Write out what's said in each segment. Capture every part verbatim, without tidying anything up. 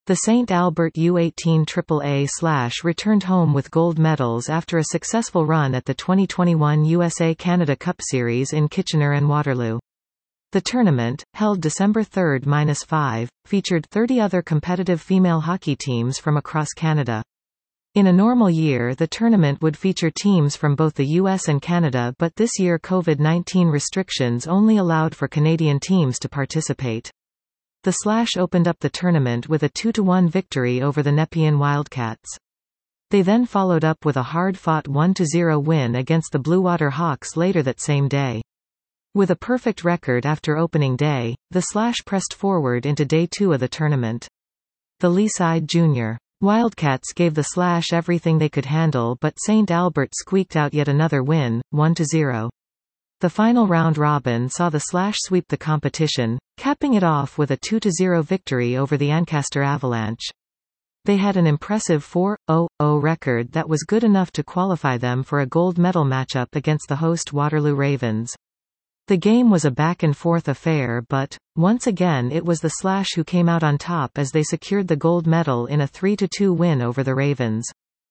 The Saint Albert U eighteen triple A Slash returned home with gold medals after a successful run at the twenty twenty-one U S A Canada Cup Series in Kitchener and Waterloo. The tournament, held December third to fifth, featured thirty other competitive female hockey teams from across Canada. In a normal year the tournament would feature teams from both the U S and Canada, but this year COVID nineteen restrictions only allowed for Canadian teams to participate. The Slash opened up the tournament with a two to one victory over the Nepean Wildcats. They then followed up with a hard-fought one to zero win against the Bluewater Hawks later that same day. With a perfect record after opening day, the Slash pressed forward into day two of the tournament. The Leaside Junior Wildcats gave the Slash everything they could handle, but Saint Albert squeaked out yet another win, one to zero. The final round robin saw the Slash sweep the competition, capping it off with a two to zero victory over the Ancaster Avalanche. They had an impressive four oh oh record that was good enough to qualify them for a gold medal matchup against the host Waterloo Ravens. The game was a back-and-forth affair, but, once again it was the Slash who came out on top as they secured the gold medal in a three to two win over the Ravens.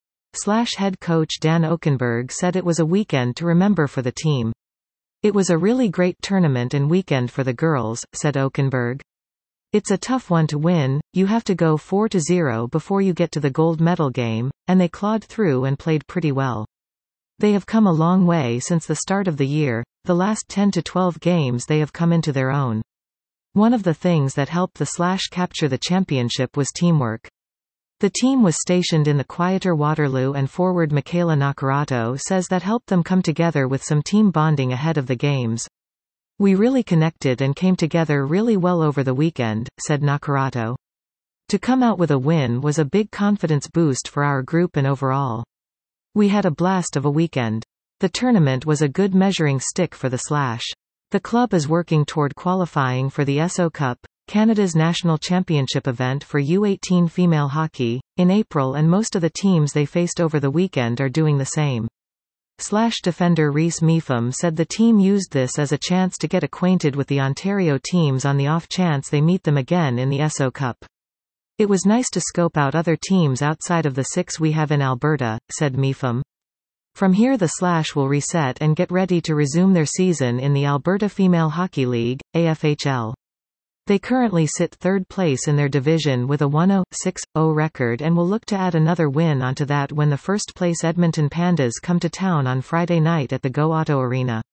Slash head coach Dan Okenberg said it was a weekend to remember for the team. "It was a really great tournament and weekend for the girls," said Okenberg. "It's a tough one to win, you have to go four to zero before you get to the gold medal game, and they clawed through and played pretty well. They have come a long way since the start of the year, the last ten to twelve games they have come into their own. One of the things that helped the Slash capture the championship was teamwork. The team was stationed in the quieter Waterloo, and forward Michaela Naccarato says that helped them come together with some team bonding ahead of the games. We really connected and came together really well over the weekend," said Naccarato. "To come out with a win was a big confidence boost for our group and overall. We had a blast of a weekend. The tournament was a good measuring stick for the Slash. The club is working toward qualifying for the S O Cup, Canada's national championship event for U eighteen female hockey, in April, and most of the teams they faced over the weekend are doing the same." Slash defender Reese Mepham said the team used this as a chance to get acquainted with the Ontario teams on the off chance they meet them again in the S O Cup. "It was nice to scope out other teams outside of the six we have in Alberta," said Mepham. From here the Slash will reset and get ready to resume their season in the Alberta Female Hockey League, A F H L. They currently sit third place in their division with a one oh six oh record and will look to add another win onto that when the first place Edmonton Pandas come to town on Friday night at the Go Auto Arena.